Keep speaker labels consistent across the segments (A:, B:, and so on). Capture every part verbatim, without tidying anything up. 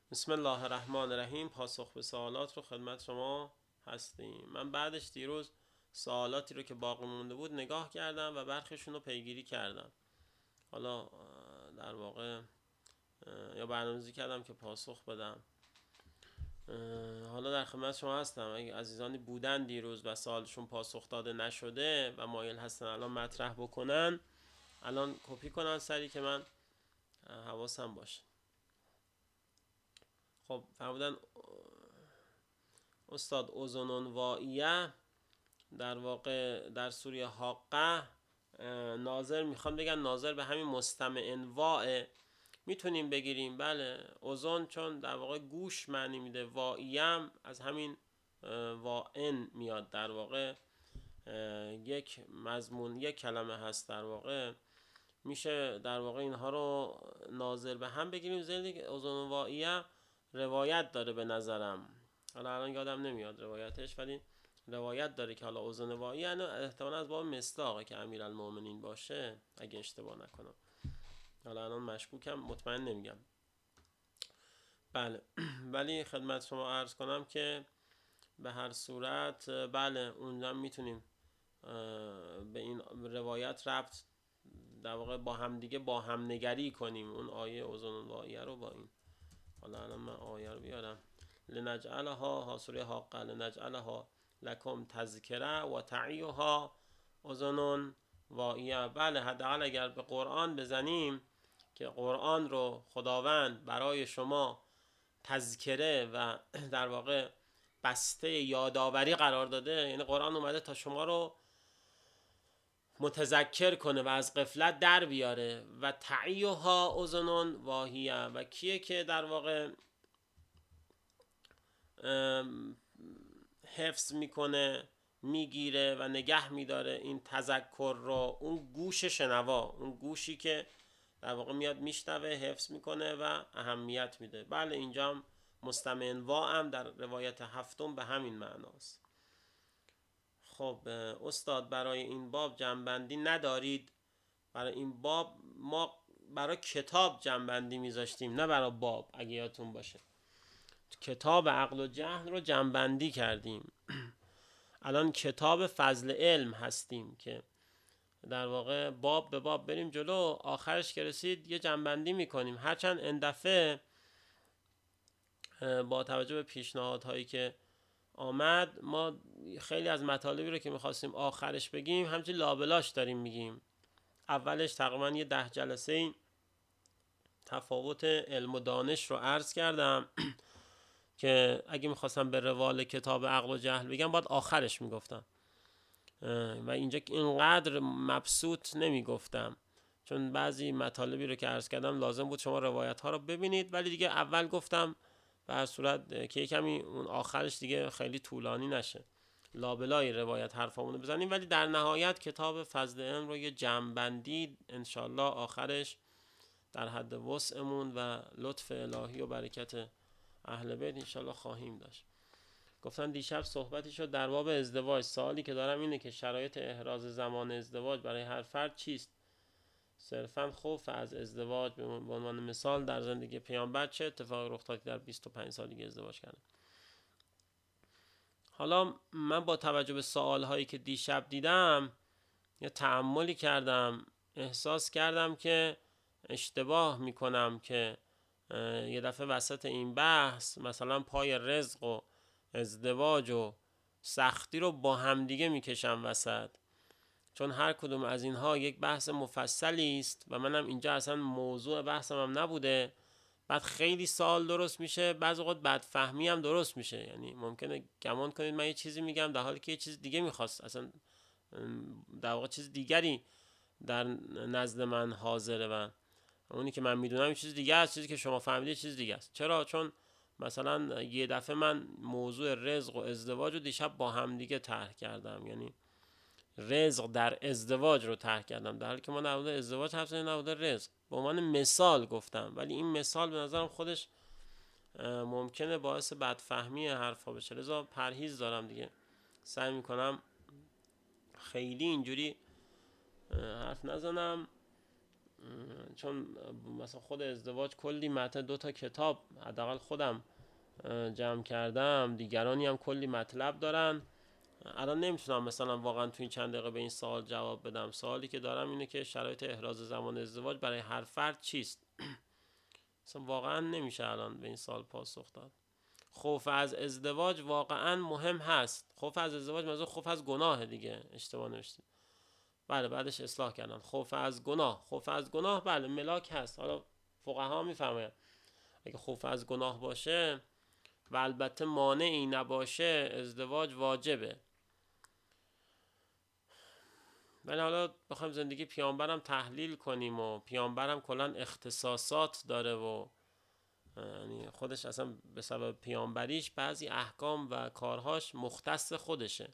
A: بسم الله الرحمن الرحیم. پاسخ به سوالات رو خدمت شما هستیم. من بعدش دیروز سوالاتی رو که باقی مونده بود نگاه کردم و برخیشون رو پیگیری کردم. حالا در واقع یا برنامه‌ریزی کردم که پاسخ بدم. حالا در خدمت شما هستم. اگه عزیزانی بودن دیروز و سوالشون پاسخ داده نشده و مایل هستن الان مطرح بکنن، الان کپی کنن سری که من حواسم باشه. خب فرمودن استاد اوزون وائیه در واقع در سوره حاقه ناظر میخوان بگن ناظر به همین مستمع انواع میتونیم بگیریم. بله، اوزون چون در واقع گوش معنی میده، وائیم از همین واعن میاد، در واقع یک مضمون یک کلمه هست. در واقع میشه در واقع اینها رو ناظر به هم بگیریم. زیادی اوزون وائیه روایت داره به نظرم، حالا الان یادم نمیاد روایتش، ولی روایت داره که حالا اوزون وائیه یعنی احتمالاً از باب مصداقه که امیرالمومنین باشه اگه اشتباه نکنم. حالا الان مشکوکم، مطمئن نمیگم. بله ولی خدمت شما عرض کنم که به هر صورت بله اونجا میتونیم به این روایت ربط در واقع با هم دیگه با هم نگری کنیم، اون آیه اوزون وائیه رو با این. حالا الان من آیه رو بیارم. لنجعلها ها سوره حاقه لنجعلها لکم تذکره و تعیها اذن وائیه. بله حداقل اگر به قرآن بزنیم که قرآن رو خداوند برای شما تذکره و در واقع بسته یادآوری قرار داده، یعنی قرآن اومده تا شما رو متذکر کنه و از غفلت در بیاره. و تعیها اذن واهیه، و کیه که در واقع حفظ میکنه، میگیره و نگه میداره این تذکر رو؟ اون گوش شنوا، اون گوشی که در واقع میاد میشنوه، حفظ میکنه و اهمیت میده. بله اینجا هم مستمع انواع هم در روایت هفتم به همین معناست. خب استاد برای این باب جنبندی ندارید؟ برای این باب ما برای کتاب جنبندی میذاشتیم، نه برای باب، اگه یادتون باشه. کتاب عقل و جهل رو جنبندی کردیم. الان کتاب فضل علم هستیم که در واقع باب به باب بریم جلو، آخرش که رسید یه جنبندی میکنیم. هرچند این دفعه با توجه به پیشنهادهایی که آمد ما خیلی از مطالبی رو که میخواستیم آخرش بگیم همچنین لابلاش داریم میگیم. اولش تقریبا یه ده جلسه این تفاوت علم و دانش رو عرض کردم که اگه میخواستم به روال کتاب عقل و جهل بگم باید آخرش میگفتم و اینجا اینقدر مبسوط نمیگفتم، چون بعضی مطالبی رو که عرض کردم لازم بود شما روایت ها رو ببینید. ولی دیگه اول گفتم به هر صورت که کمی اون آخرش دیگه خیلی طولانی نشه، لابلای روایت حرفامونو بزنیم. ولی در نهایت کتاب فضل علم رو یه جمع‌بندی انشالله آخرش در حد وسعمون و لطف الهی و برکت اهل بیت انشالله خواهیم داشت. گفتن دیشب صحبتی شد در باب ازدواج. سوالی که دارم اینه که شرایط احراز زمان ازدواج برای هر فرد چیست؟ صرفا خوف از ازدواج به عنوان مثال در زندگی پیامبر چه اتفاقی رخ داد در بیست و پنج سالگی ازدواج کردن؟ حالا من با توجه به سوالهایی که دیشب دیدم یا تأملی کردم، احساس کردم که اشتباه میکنم که یه دفعه وسط این بحث مثلا پای رزق و ازدواج و سختی رو با همدیگه میکشم وسط، چون هر کدوم از اینها یک بحث مفصلی است و منم اینجا اصلا موضوع بحثم هم نبوده. بعد خیلی سوال درست میشه، بعضی وقت بدفهمی هم درست میشه، یعنی ممکنه گمان کنید من یه چیزی میگم در حالی که یه چیز دیگه میخواست، اصلا در واقع چیز دیگری در نزد من حاضره و اونی که من میدونم یه چیز دیگه است، چیزی که شما فهمیدید چیز دیگه است. چرا؟ چون مثلا یه دفعه من موضوع رزق و ازدواج رو دیشب با هم دیگه طرح کردم، یعنی رزق در ازدواج رو طرح کردم در حالی که ما در مورد ازدواج حرف زدیم، در مورد رزق به عنوان مثال گفتم. ولی این مثال به نظرم خودش ممکنه باعث بدفهمی حرفا بشه، لذا پرهیز دارم دیگه. سعی میکنم خیلی اینجوری حرف نزنم چون مثلا خود ازدواج کلی متن، دو تا کتاب حداقل خودم جمع کردم، دیگرانی هم کلی مطلب دارن. الان نمیتونم مثلا واقعا تو این چند دقیقه به این سوال جواب بدم. سوالی که دارم اینه که شرایط احراز زمان ازدواج برای هر فرد چیست؟ مثلا واقعا نمیشه الان به این سوال پاسخ داد. خوف از ازدواج واقعا مهم هست. خوف از ازدواج مثلا خوف از گناه دیگه، اشتباه نوشتید. بله بعدش اصلاح کردن. خوف از گناه، خوف از گناه بله ملاک هست. حالا فقها میفرمایند اگه خوف از گناه باشه و البته مانعی نباشه ازدواج واجبه. ولی حالا بخوایم زندگی پیامبرم تحلیل کنیم و پیامبرم کلا اختصاصات داره و یعنی خودش اصلا به سبب پیامبریش بعضی احکام و کارهاش مختص خودشه.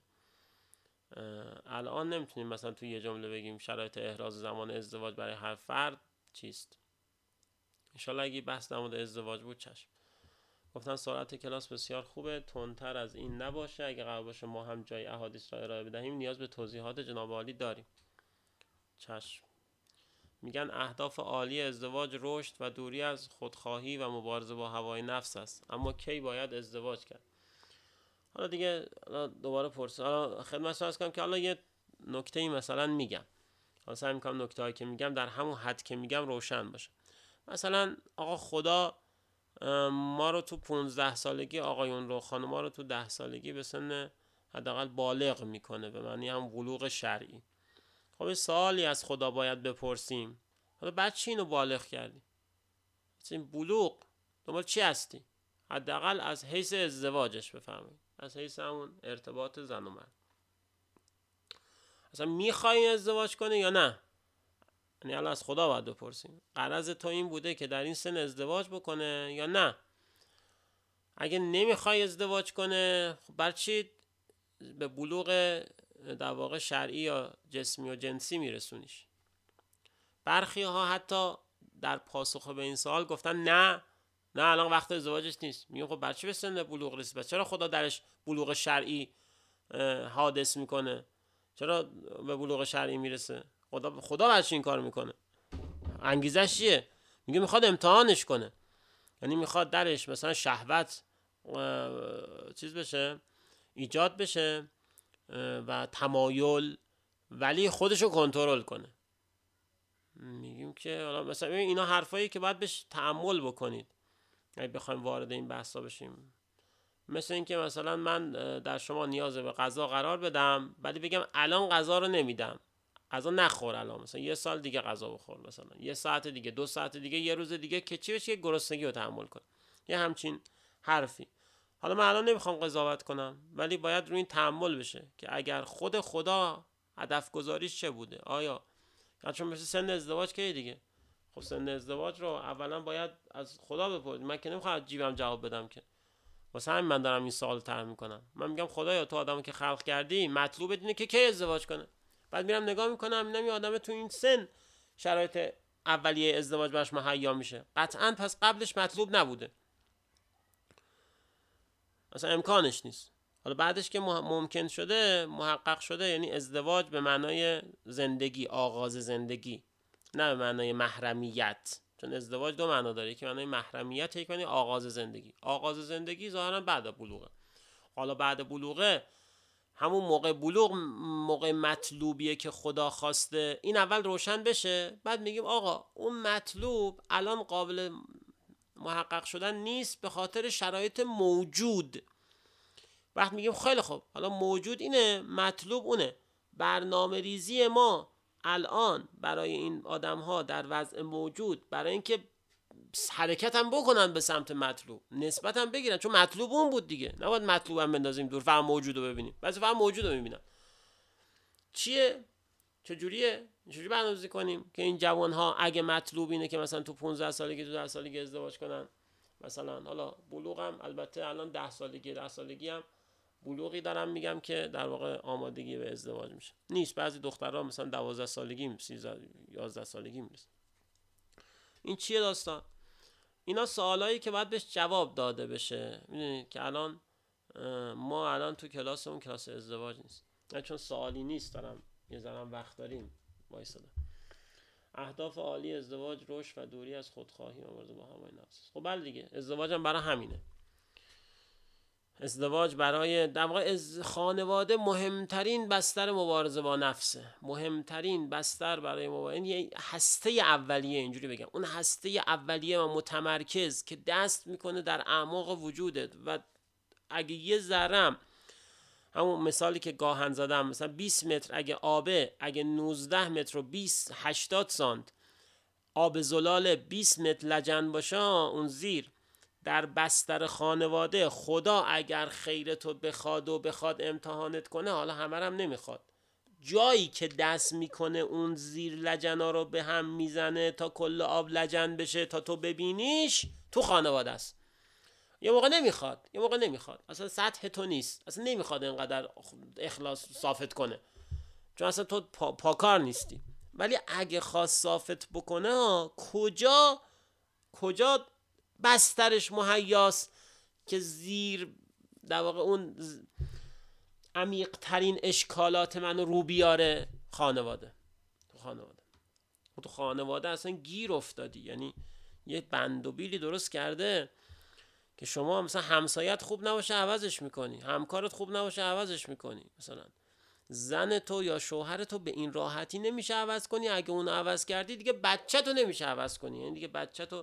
A: الان نمیتونیم مثلا توی یه جمله بگیم شرایط احراز زمان ازدواج برای هر فرد چیست. انشالله اگه بحث در مورد ازدواج بود چشم. گفتن سرعت کلاس بسیار خوبه، تندتر از این نباشه. اگه قرار باشه ما هم جای احادیث را ارائه بدهیم نیاز به توضیحات جناب عالی داریم. چشم. میگن اهداف عالی ازدواج رشد و دوری از خودخواهی و مبارزه با هوای نفس است. اما کی باید ازدواج کرد؟ حالا دیگه دوباره پرسید. حالا خدمتتون عرض کنم که حالا یه نکته‌ای مثلا میگم. حالا سعی می‌کنم نکته‌ای که میگم در همون حد که میگم روشن باشه. مثلا آقا خدا ما رو تو پونزده سالگی، آقایون رو، خانم‌ها رو تو ده سالگی به سن حداقل بالغ میکنه، به معنی هم بلوغ شرعی. خب سوالی از خدا باید بپرسیم. حالا بعد چی اینو بالغ کردی؟ این بلوغ دنبال چی هستی؟ حداقل از حیث ازدواجش بفهمید، از حیث همون ارتباط زن و مرد. اصلا میخوای ازدواج کنی یا نه؟ یعنی الان از خدا باید بپرسیم غرض تو این بوده که در این سن ازدواج بکنه یا نه؟ اگه نمیخوای ازدواج کنه خب بر چی به بلوغ در واقع شرعی یا جسمی و جنسی میرسونیش؟ برخی ها حتی در پاسخ به این سوال گفتن نه نه الان وقت ازدواجش نیست. میگم خب بر چی به سن بلوغ رسید؟ بس چرا خدا درش بلوغ شرعی حادث میکنه؟ چرا به بلوغ شرعی میرسه؟ خدا خدا بر چی این کار میکنه؟ انگیزش چیه؟ میگه میخواد امتحانش کنه. یعنی میخواد درش مثلا شهوت چیز بشه، ایجاد بشه و تمایل، ولی خودشو کنترل کنه. میگیم که حالا مثلا اینا حرفایی که باید بهش تأمل بکنید اگه بخوایم وارد این بحثا بشیم. مثل این که مثلا من در شما نیاز به غذا قرار بدم ولی بگم الان غذا رو نمیدم، غذا نخور الان، مثلا یه سال دیگه غذا بخور، مثلا یه ساعت دیگه، دو ساعت دیگه، یه روز دیگه، که چی بشه؟ گرسنگی رو تحمل کن. یه همچین حرفی. حالا من الان نمیخوام قضاوت کنم ولی باید روی این تأمل بشه که اگر خود خدا هدف گذاریش چه بوده. آیا چون مثل سن ازدواج که دیگه، خب سن ازدواج رو اولا باید از خدا بپرسید. من که نمیخوام جیبم جواب بدم که، واسه همین من دارم این سوال طرح میکنم. من میگم خدایا تو آدمو که خلق کردی مطلوب اینه که کی ازدواج کنه. بعد میرم نگاه میکنم اینم این آدم تو این سن شرایط اولیه ازدواج براش مهیا میشه، قطعا پس قبلش مطلوب نبوده، اصلا امکانش نیست. حالا بعدش که ممکن شده، محقق شده، یعنی ازدواج به معنای زندگی، آغاز زندگی، نه به معنای محرمیت. چون ازدواج دو معنا داره، یکی معنای محرمیت، یک معنای آغاز زندگی. آغاز زندگی ظاهرا بعد بلوغه. حالا بعد بلوغه همون موقع بلوغ موقع مطلوبیه که خدا خواسته. این اول روشن بشه، بعد میگیم آقا اون مطلوب الان قابل محقق شدن نیست به خاطر شرایط موجود. وقت میگیم خیلی خوب حالا موجود اینه، مطلوب اونه. برنامه ریزی ما الان برای این آدم ها در وضع موجود برای اینکه حرکت هم بکنن به سمت مطلوب، نسبت هم بگیرن، چون مطلوب اون بود دیگه. نباید مطلوب هم بندازیم دور، فقط موجود رو ببینیم. بعضی فقط موجود رو میبینن. چیه؟ چجوریه؟ چجوری برنامه‌ریزی کنیم که این جوان ها اگه مطلوب اینه که مثلا تو پانزده سالگی تو ده سالگی ازدواج کنن، مثلا حالا بلوغ هم البته الان ده سالگی ده سالگی هم بلوغی دارم میگم که در واقع آمادگی به ازدواج میشه نیست. بعضی دخترها مثلا دوازده سالگی، سیزده، یازده سالگی میرسن. این چیه داستان؟ اینا سوالایی که باید بهش جواب داده بشه. میدونید که الان ما الان تو کلاسمون کلاس ازدواج نیست، چون سوالی نیست، دارم یه ذره وقت داریم وایساده. اهداف عالی ازدواج رشد و دوری از خودخواهی و مبارزه با هوای نفس. خب بله دیگه، ازدواج هم برای همینه. ازدواج برای در واقع از خانواده مهمترین بستر مبارزه با نفسه، مهمترین بستر برای مبارزه، یعنی هسته اولیه، اینجوری بگم اون هسته اولیه و متمرکز که دست میکنه در اعماق وجودت و اگه یه ذرم، همون مثالی که گاهن زدم، مثلا بیست متر اگه آبه، اگه نوزده متر و بیست هشتاد سانت آب زلال بیست متر لجن باشه، اون زیر در بستر خانواده، خدا اگر خیرتو بخواد و بخواد امتحانت کنه، حالا همه هم نمیخواد، جایی که دست میکنه اون زیر لجنا رو به هم میزنه تا کل آب لجن بشه تا تو ببینیش، تو خانواده است. یه موقع نمیخواد، یه موقع نمیخواد، اصلا سطح تو نیست، اصلا نمیخواد اینقدر اخلاص صافت کنه، چون اصلا تو پا، پاکار نیستی. ولی اگه خواست صافت بکنه، کجا کجا بسترش مهیاست که زیر در واقع اون عمیق ترین اشکالات منو رو بیاره؟ خانواده. تو خانواده تو خانواده اصلا گیر افتادی، یعنی یه بند و بیلی درست کرده که شما مثلا همسایت خوب نباشه عوضش میکنی، همکارت خوب نباشه عوضش میکنی، مثلا زن تو یا شوهر تو به این راحتی نمیشه عوض کنی، اگه اون عوض کردی دیگه بچه تو نمیشه عوض کنی، یعنی دیگه بچه تو،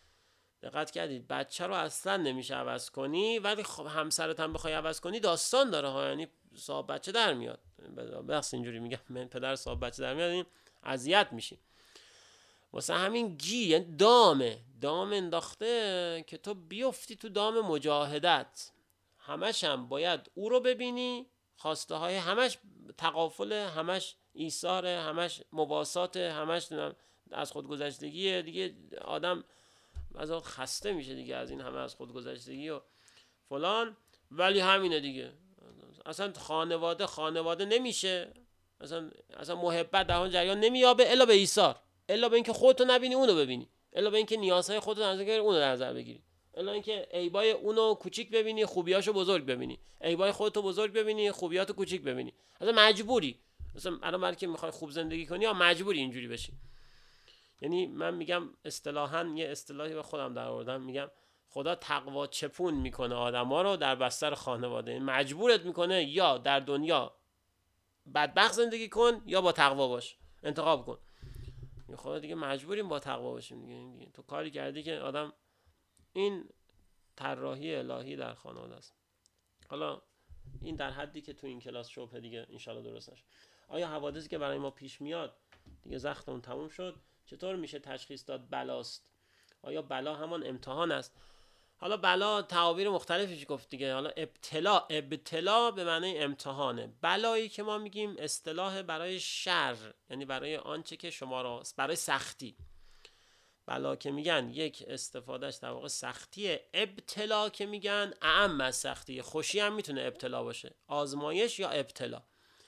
A: دقت کردید، بچه رو اصلا نمیشه عوض کنی، ولی خب همسرت هم بخوای عوض کنی داستان داره ها، یعنی صاحب بچه در میاد، بخص اینجوری میگم، من پدر صاحب بچه در میاد، این اذیت میشی. واسه همین گی، یعنی دامه دام انداخته که تو بیفتی تو دام مجاهدت، همش هم باید او رو ببینی، خواسته های همش تقافل، همش ایثار، همش مواسات، همش از خودگذشتگی دیگه، آدم از اون خسته میشه دیگه از این همه از خودگذشتگی و فلان. ولی همینه دیگه، اصلا خانواده خانواده نمیشه، اصلا اصلا محبت در اون جریان نمیابه الا به ایثار، الا به اینکه خودتو نبینی اونو ببینی، الا به اینکه نیازهای خودتو در نظر بگیری اونو در نظر بگیری، الا اینکه عیبای اونو کوچیک ببینی خوبیاشو بزرگ ببینی، عیبای خودتو بزرگ ببینی خوبیاتو کوچیک ببینی. اصلا مجبوری، اصلا الان برای که میخوای خوب زندگی کنی یا مجبوری اینجوری بشی. یعنی من میگم اصطلاحاً یه اصطلاحی به خودم در آوردم، میگم خدا تقوا چپون میکنه آدما رو در بستر خانواده، مجبورت میکنه یا در دنیا بدبخت زندگی کن یا با تقوا باش، انتخاب کن. خدا دیگه مجبوریم با تقوا باشیم دیگه. دیگه تو کاری کردی که آدم، این طراحی الهی در خانواده است. حالا این در حدی که تو این کلاس شبه دیگه انشالله درست نشه. آیا حوادثی که برای ما پیش میاد دیگه زختمون تموم شد؟ چطور میشه تشخیص داد بلاست؟ آیا بلا همان امتحان است؟ حالا بلا تعابیر مختلفی گفت دیگه. حالا ابتلا، ابتلا به معنی امتحانه. بلایی که ما میگیم اصطلاح برای شر، یعنی برای آنچه که شما را، برای سختی. بلا که میگن یک استفادهش در واقع سختیه، ابتلا که میگن اعم از سختیه. خوشی هم میتونه ابتلا باشه، آزمایش یا ابتلا.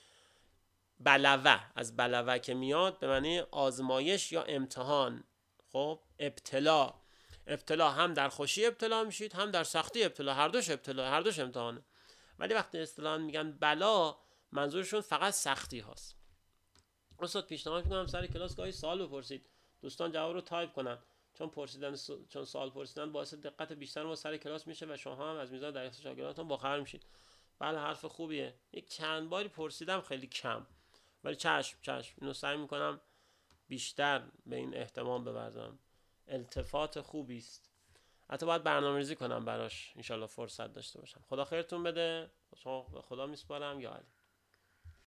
A: بلوه از بلوه که میاد به معنی آزمایش یا امتحان. خب ابتلا، ابتلا هم در خوشی ابتلا میشید هم در سختی ابتلا، هر دوش ابتلا، هر دوش امتحانه. ولی وقتی اصطلاحاً میگن بلا، منظورشون فقط سختی هاست. استاد پیشنهاد میکنم سر کلاس گاهی سوال بپرسید، دوستان جواب رو تایپ کنن، چون پرسیدن س... چون سوال پرسیدن باعث دقت بیشتر ما سر کلاس میشه و شما هم از میزان دریافت شاگرداتون باخبر میشید. بله حرف خوبیه، یک چند باری پرسیدم خیلی کم، ولی چشم چشم اینو سعی میکنم بیشتر به این اهتمام بورزم. التفات خوبی است، حتی باید برنامه‌ریزی کنم براش، انشالله فرصت داشته باشم. خدا خیرتون بده، شما به خدا میسپارم. یا علی.